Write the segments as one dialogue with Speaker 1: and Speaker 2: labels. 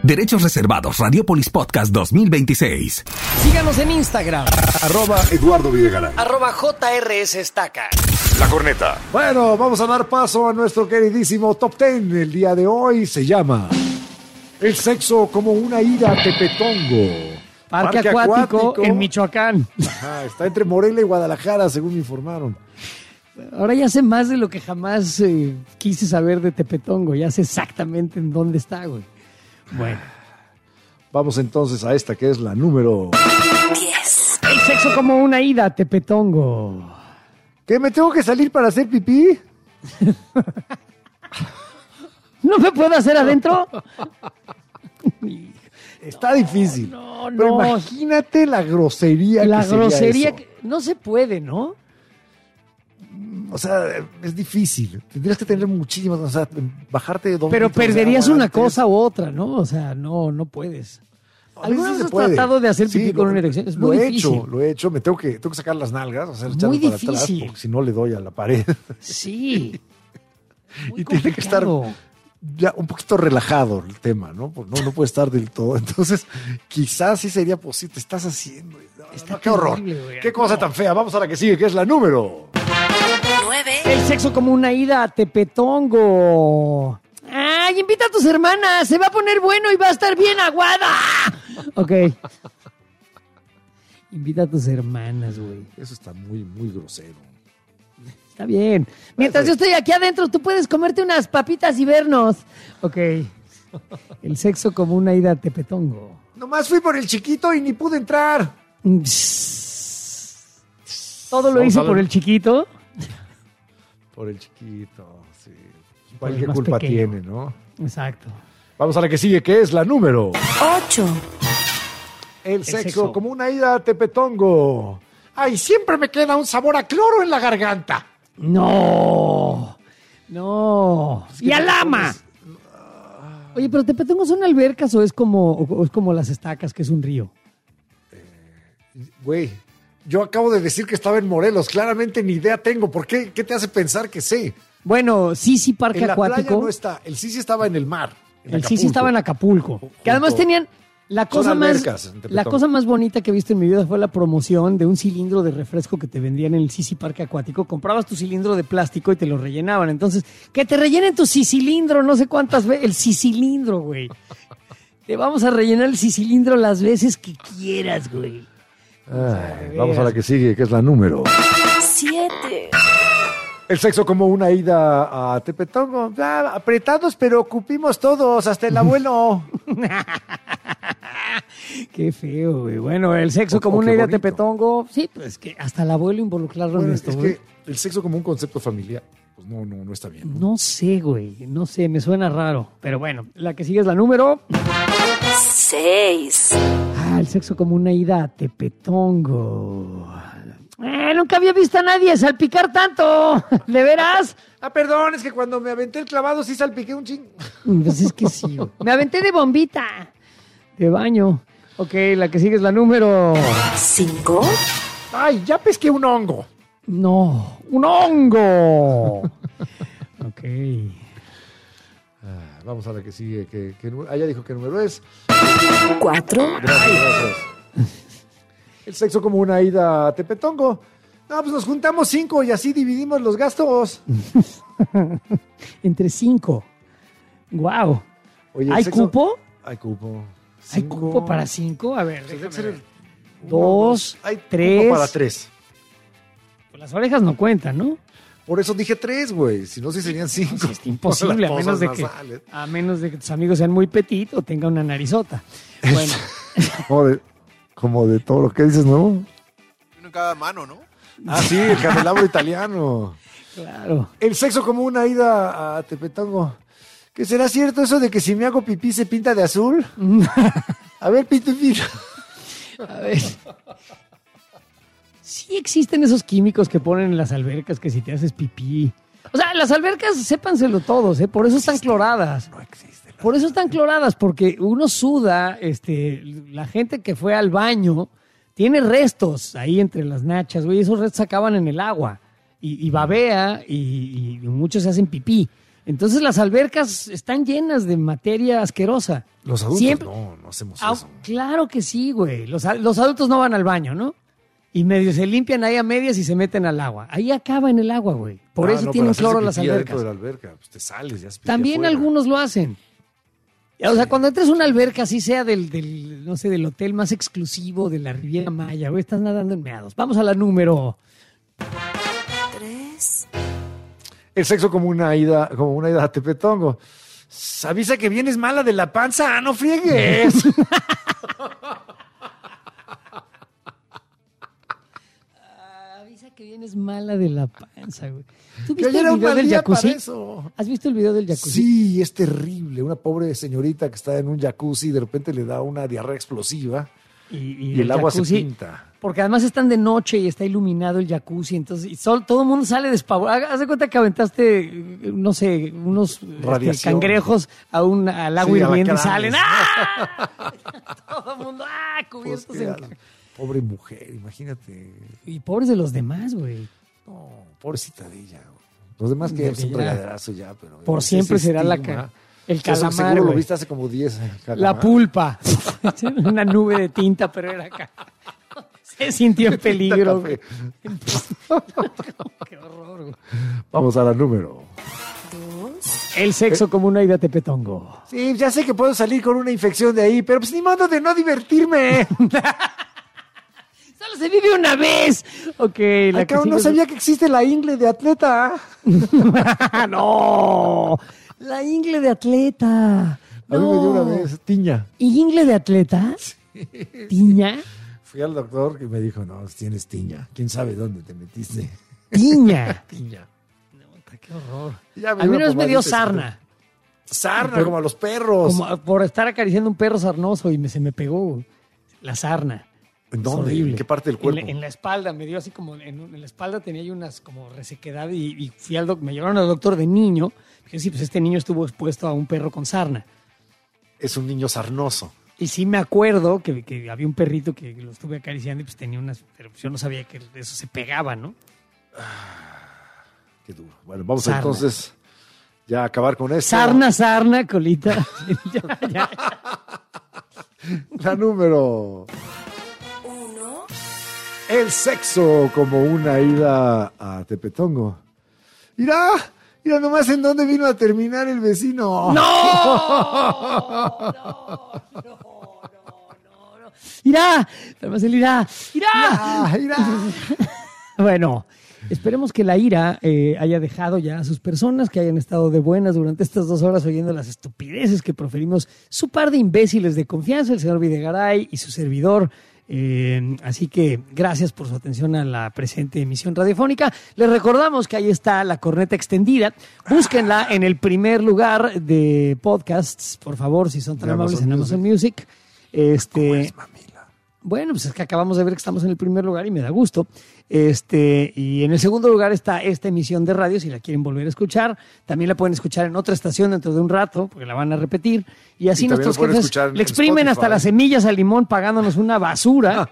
Speaker 1: Derechos reservados. Radiopolis Podcast 2026.
Speaker 2: Síganos en Instagram.
Speaker 3: @Eduardo Videgaray.
Speaker 2: @JRS Estaca.
Speaker 3: La Corneta.
Speaker 4: Bueno, vamos a dar paso a nuestro queridísimo Top 10. El día de hoy se llama El sexo como una ida a Tepetongo.
Speaker 2: Parque acuático en Michoacán.
Speaker 4: Ajá, está entre Morelia y Guadalajara, según me informaron.
Speaker 2: Ahora ya sé más de lo que jamás quise saber de Tepetongo. Ya sé exactamente en dónde está, güey. Bueno.
Speaker 4: Vamos entonces a esta que es la número
Speaker 5: 10.
Speaker 2: El sexo como una ida a Tepetongo.
Speaker 4: ¿Qué, me tengo que salir para hacer pipí?
Speaker 2: ¿No me puedo hacer adentro?
Speaker 4: Está difícil.
Speaker 2: No.
Speaker 4: Pero imagínate la grosería
Speaker 2: La
Speaker 4: que sería
Speaker 2: grosería
Speaker 4: eso.
Speaker 2: no se puede, ¿no?
Speaker 4: O sea, es difícil. Tendrías que tener muchísimas, o sea, bajarte de 2
Speaker 2: Pero
Speaker 4: litros de
Speaker 2: perderías
Speaker 4: agua
Speaker 2: una
Speaker 4: antes.
Speaker 2: cosa u otra, ¿no? O sea, no puedes.
Speaker 4: A veces
Speaker 2: ¿Alguna
Speaker 4: sí
Speaker 2: vez
Speaker 4: se
Speaker 2: has
Speaker 4: puede.
Speaker 2: tratado de hacer pipí
Speaker 4: Sí,
Speaker 2: con una erección? Es
Speaker 4: lo
Speaker 2: muy
Speaker 4: he
Speaker 2: difícil.
Speaker 4: Lo he hecho. Tengo que sacar las nalgas, hacer
Speaker 2: Muy
Speaker 4: echarlo para
Speaker 2: difícil.
Speaker 4: atrás, porque si no le doy a la pared.
Speaker 2: Sí. Muy
Speaker 4: Y tiene que estar
Speaker 2: complicado.
Speaker 4: ya un poquito relajado el tema, ¿no? Porque no puede estar del todo. Entonces, quizás sí sería posible. Te estás haciendo.
Speaker 2: Está
Speaker 4: qué horror.
Speaker 2: terrible, güey.
Speaker 4: Qué cosa tan fea. Vamos a la que sigue, que es la número
Speaker 5: 9.
Speaker 2: El sexo como una ida a Tepetongo. ¡Ay, invita a tus hermanas! Se va a poner bueno y va a estar bien aguada. Ok. Invita a tus hermanas, güey.
Speaker 4: Eso está muy, muy grosero.
Speaker 2: Está bien. Mientras yo estoy aquí adentro, tú puedes comerte unas papitas y vernos. Ok. El sexo como una ida a Tepetongo.
Speaker 4: Nomás fui por el chiquito y ni pude entrar.
Speaker 2: Todo lo
Speaker 4: Vamos
Speaker 2: hice
Speaker 4: a ver.
Speaker 2: por el chiquito.
Speaker 4: Por el chiquito, sí.
Speaker 2: Por el
Speaker 4: ¿Qué
Speaker 2: más
Speaker 4: culpa
Speaker 2: pequeño.
Speaker 4: tiene, no?
Speaker 2: Exacto.
Speaker 4: Vamos a la que sigue, que es la número
Speaker 5: 8.
Speaker 4: El sexo
Speaker 2: sexo.
Speaker 4: como una ida a Tepetongo. Ay, siempre me queda un sabor a cloro en la garganta.
Speaker 2: No. Y a lama. Oye, pero ¿Tepetongo son albercas o es como las estacas, que es un río?
Speaker 4: Güey, yo acabo de decir que estaba en Morelos. Claramente ni idea tengo. ¿Por qué? ¿Qué te hace pensar que sé?
Speaker 2: Bueno, sí, parque
Speaker 4: En la
Speaker 2: acuático.
Speaker 4: playa no está. El sí estaba en el mar.
Speaker 2: El sí estaba en Acapulco. Que además
Speaker 4: Junto.
Speaker 2: tenían la cosa
Speaker 4: albercas en Tepetongo.
Speaker 2: la cosa más bonita que he visto en mi vida fue la promoción de un cilindro de refresco que te vendían en el Sisi Parque Acuático. Comprabas tu cilindro de plástico y te lo rellenaban. Entonces, que te rellenen tu cilindro, no sé cuántas veces. El cilindro, güey. Te vamos a rellenar el cilindro las veces que quieras, güey.
Speaker 4: Ay, vamos a la que sigue, que es la número
Speaker 5: 7.
Speaker 4: El sexo como una ida a Tepetongo. Ya, apretados, pero ocupimos todos, hasta el abuelo.
Speaker 2: Qué feo, güey. Bueno, el sexo
Speaker 4: Oh,
Speaker 2: como
Speaker 4: oh,
Speaker 2: una
Speaker 4: qué
Speaker 2: ida a
Speaker 4: bonito.
Speaker 2: Tepetongo. Sí, pues que hasta el abuelo involucrarlo
Speaker 4: Bueno,
Speaker 2: en
Speaker 4: es
Speaker 2: esto, güey.
Speaker 4: que el sexo como un concepto familiar, pues no está bien.
Speaker 2: No sé, güey. No sé, me suena raro. Pero bueno, la que sigue es la número.
Speaker 5: 6.
Speaker 2: El sexo como una ida a Tepetongo. Nunca había visto a nadie salpicar tanto. ¿De veras?
Speaker 4: Ah, perdón, es que cuando me aventé el clavado sí salpiqué un ching.
Speaker 2: Pues es que sí, güey. Me aventé de bombita. De baño. Ok, la que sigue es la número.
Speaker 5: 5.
Speaker 4: Ay, ya pesqué un hongo.
Speaker 2: No, un hongo. Ok.
Speaker 4: Vamos a la que sigue. Ya dijo qué número es.
Speaker 5: 4.
Speaker 4: Gracias. El sexo como una ida a Tepetongo. No, pues nos juntamos 5 y así dividimos los gastos.
Speaker 2: Entre 5. Wow.
Speaker 4: Oye, el
Speaker 2: ¿Hay
Speaker 4: sexo-
Speaker 2: cupo?
Speaker 4: Hay cupo.
Speaker 2: ¿Hay
Speaker 4: Cinco.
Speaker 2: cupo para 5? A ver,
Speaker 4: Tendría que
Speaker 2: déjame
Speaker 4: ser
Speaker 2: ver.
Speaker 4: el-
Speaker 2: Dos,
Speaker 4: Hay cupo
Speaker 2: 3.
Speaker 4: para 3.
Speaker 2: Pues las orejas no cuentan, ¿no?
Speaker 4: Por eso dije 3, güey. Si no, sí serían 5.
Speaker 2: Es imposible, a menos de que tus amigos sean muy petit o tengan una narizota. Bueno,
Speaker 4: Como de todo lo que dices, ¿no?
Speaker 6: Uno en cada mano, ¿no?
Speaker 4: Ah, sí, el candelabro italiano.
Speaker 2: claro.
Speaker 4: El sexo como una ida a Tepetongo. ¿Que será cierto eso de que si me hago pipí se pinta de azul? A ver, pitufito.
Speaker 2: A ver. Sí existen esos químicos que ponen en las albercas que si te haces pipí. O sea, las albercas, sépanselo todos, ¿eh? Por eso están cloradas.
Speaker 4: No existe.
Speaker 2: Por eso están cloradas, porque uno suda, la gente que fue al baño tiene restos ahí entre las nachas, güey, esos restos acaban en el agua y babea y muchos se hacen pipí. Entonces las albercas están llenas de materia asquerosa.
Speaker 4: Los adultos
Speaker 2: Siempre-
Speaker 4: no hacemos eso.
Speaker 2: Claro que sí, güey. Los adultos no van al baño, ¿no? Y medio se limpian ahí a medias y se meten al agua. Ahí acaba en el agua, güey. Por eso tienen cloro las albercas.
Speaker 4: Dentro de la alberca, pues te sales, ya se pipí
Speaker 2: También
Speaker 4: afuera.
Speaker 2: algunos lo hacen. O sea, cuando entres a una alberca, así sea no sé, del hotel más exclusivo de la Riviera Maya, güey, estás nadando en meados. Vamos a la número.
Speaker 5: 3,
Speaker 4: El sexo como una ida a Tepetongo. Avisa que vienes mala de la panza, no friegues.
Speaker 2: Avisa que vienes mala de la panza, güey. ¿Tú
Speaker 4: Que
Speaker 2: viste
Speaker 4: ayer era
Speaker 2: el
Speaker 4: un
Speaker 2: video
Speaker 4: mal
Speaker 2: del
Speaker 4: día para
Speaker 2: jacuzzi?
Speaker 4: eso.
Speaker 2: ¿Has visto el video del jacuzzi?
Speaker 4: Sí, es terrible. Una pobre señorita que está en un jacuzzi y de repente le da una diarrea explosiva y el agua se
Speaker 2: jacuzzi,
Speaker 4: pinta.
Speaker 2: Porque además están de noche y está iluminado el jacuzzi, entonces todo el mundo sale despavorido. Haz de cuenta que aventaste, no sé, unos
Speaker 4: Radiación.
Speaker 2: cangrejos al agua
Speaker 4: Sí,
Speaker 2: hirviendo y
Speaker 4: alacranes.
Speaker 2: salen. ¡Ah! Todo el mundo,
Speaker 4: Pues
Speaker 2: cubiertos
Speaker 4: que
Speaker 2: en...
Speaker 4: pobre mujer, imagínate.
Speaker 2: Y pobres de los demás, güey.
Speaker 4: No, pobrecita de ella. Güey. Los demás que
Speaker 2: De
Speaker 4: son
Speaker 2: ella.
Speaker 4: regaderazo ya, pero...
Speaker 2: Por
Speaker 4: ese
Speaker 2: siempre será la
Speaker 4: estigma.
Speaker 2: el
Speaker 4: Eso
Speaker 2: calamar,
Speaker 4: seguro lo
Speaker 2: güey.
Speaker 4: viste hace como 10
Speaker 2: La
Speaker 4: calamar.
Speaker 2: pulpa. Una nube de tinta, pero era acá. Se sintió en peligro, güey. Qué horror, güey.
Speaker 4: Vamos a la número.
Speaker 5: 2,
Speaker 2: El sexo como una ida tepetongo.
Speaker 4: Sí, ya sé que puedo salir con una infección de ahí, pero pues ni modo de no divertirme.
Speaker 2: Solo se vive una vez. Ok, la
Speaker 4: Acá
Speaker 2: que
Speaker 4: no
Speaker 2: sigue-
Speaker 4: sabía que existe la ingle de atleta.
Speaker 2: No, la ingle de atleta.
Speaker 4: A mí me dio una vez tiña.
Speaker 2: ¿Y ingle de atleta? ¿Tiña?
Speaker 4: Fui al doctor que me dijo, no, tienes tiña. ¿Quién sabe dónde te metiste?
Speaker 2: Tiña.
Speaker 4: Tiña.
Speaker 2: Qué horror.
Speaker 4: Ya
Speaker 2: A mí
Speaker 4: dio
Speaker 2: una vez me dio
Speaker 4: pomadita,
Speaker 2: sarna.
Speaker 4: Sarna, como a los perros.
Speaker 2: Como por estar acariciando un perro sarnoso y se me pegó la sarna.
Speaker 4: ¿En
Speaker 2: Es
Speaker 4: dónde?
Speaker 2: horrible.
Speaker 4: ¿En qué parte del cuerpo?
Speaker 2: En la espalda, me dio así como, en la espalda tenía yo unas como resequedad y fui al me llevaron al doctor de niño. Dije, sí, pues este niño estuvo expuesto a un perro con sarna.
Speaker 4: Es un niño sarnoso.
Speaker 2: Y sí me acuerdo que había un perrito que lo estuve acariciando y pues tenía unas, pero pues yo no sabía que eso se pegaba, ¿no?
Speaker 4: Qué duro. Bueno, vamos
Speaker 2: Sarna.
Speaker 4: entonces ya a acabar con esto.
Speaker 2: Sarna, colita. Ya.
Speaker 4: La número.
Speaker 5: 1,
Speaker 4: El sexo como una ida a Tepetongo. Mira nomás en dónde vino a terminar el vecino.
Speaker 2: Irá, además el irá.
Speaker 4: Mira.
Speaker 2: Bueno, esperemos que la ira haya dejado ya a sus personas, que hayan estado de buenas durante estas 2 horas oyendo las estupideces que proferimos su par de imbéciles de confianza, el señor Videgaray y su servidor. Así que gracias por su atención a la presente emisión radiofónica. Les recordamos que ahí está la corneta extendida. Búsquenla en el primer lugar de podcasts, por favor, si son tan
Speaker 4: De
Speaker 2: amables,
Speaker 4: Amazon
Speaker 2: en Amazon Music.
Speaker 4: ¿Cómo es, mamila?
Speaker 2: Bueno, pues es que acabamos de ver que estamos en el primer lugar y me da gusto. Y en el segundo lugar está esta emisión de radio, si la quieren volver a escuchar. También la pueden escuchar en otra estación dentro de un rato, porque la van a repetir. Y así
Speaker 4: Y también
Speaker 2: nuestros
Speaker 4: lo pueden
Speaker 2: jefes
Speaker 4: escuchar en
Speaker 2: le exprimen hasta
Speaker 4: Spotify.
Speaker 2: las semillas al limón pagándonos una basura.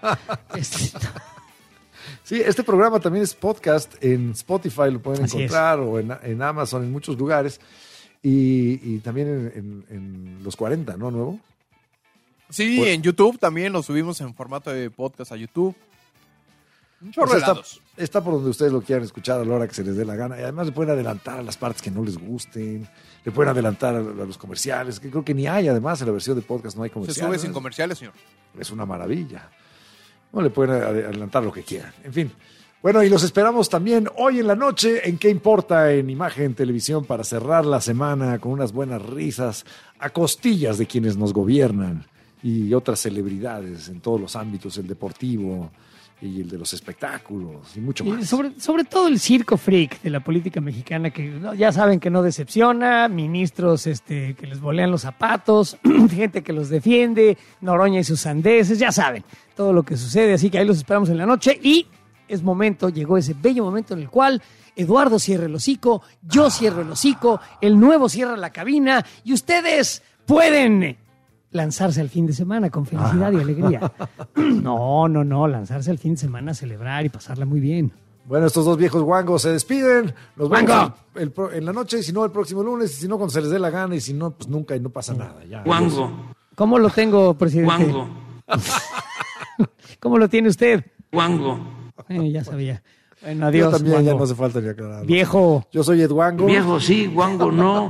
Speaker 4: Sí, este programa también es podcast en Spotify, lo pueden
Speaker 2: Así
Speaker 4: encontrar, o en Amazon, en muchos lugares. Y también en los 40, ¿no? Nuevo.
Speaker 6: Sí,
Speaker 4: Pues-
Speaker 6: en YouTube también lo subimos en formato de podcast a YouTube. Un chorro
Speaker 4: O sea,
Speaker 6: de lados.
Speaker 4: está por donde ustedes lo quieran escuchar a la hora que se les dé la gana. Y además le pueden adelantar a las partes que no les gusten. Le pueden adelantar a los comerciales, que creo que ni hay. Además, en la versión de podcast no hay
Speaker 6: Se
Speaker 4: comerciales.
Speaker 6: sube sin comerciales, señor.
Speaker 4: Es una maravilla. No le pueden adelantar lo que quieran. En fin. Bueno, y los esperamos también hoy en la noche en ¿Qué importa? En Imagen Televisión para cerrar la semana con unas buenas risas a costillas de quienes nos gobiernan y otras celebridades en todos los ámbitos, el deportivo y el de los espectáculos y mucho
Speaker 2: Y
Speaker 4: más.
Speaker 2: sobre todo el circo freak de la política mexicana, que ya saben que no decepciona, ministros que les volean los zapatos, gente que los defiende, Noroña y sus sandeces, ya saben todo lo que sucede, así que ahí los esperamos en la noche y llegó ese bello momento en el cual Eduardo cierra el hocico, yo cierro el hocico, el nuevo cierra la cabina y ustedes pueden lanzarse al fin de semana con felicidad y alegría. No, lanzarse al fin de semana a celebrar y pasarla muy bien.
Speaker 4: Bueno, estos dos viejos guangos se despiden. Nos vemos
Speaker 2: ¡Guango!
Speaker 4: en la noche, y si no, el próximo lunes, y si no, cuando se les dé la gana, y si no, pues nunca, y no pasa nada. Ya,
Speaker 7: Guango,
Speaker 2: ¿Cómo lo tengo, presidente?
Speaker 7: guango,
Speaker 2: ¿Cómo lo tiene usted?
Speaker 7: guango.
Speaker 2: Ya sabía. Bueno,
Speaker 4: Yo
Speaker 2: adiós,
Speaker 4: también, ya
Speaker 2: guango.
Speaker 4: no hace falta ni aclarar.
Speaker 2: Viejo.
Speaker 4: Yo soy Ed Guango.
Speaker 7: Viejo sí, guango no.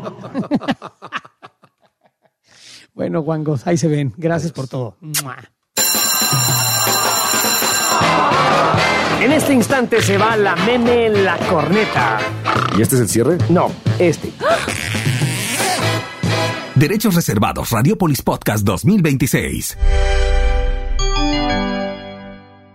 Speaker 2: Bueno, guangos, ahí se ven. Gracias por todo. ¡Mua! En este instante se va la meme la corneta.
Speaker 3: ¿Y este es el cierre?
Speaker 2: No, este.
Speaker 1: Derechos reservados. Radiopolis Podcast 2026.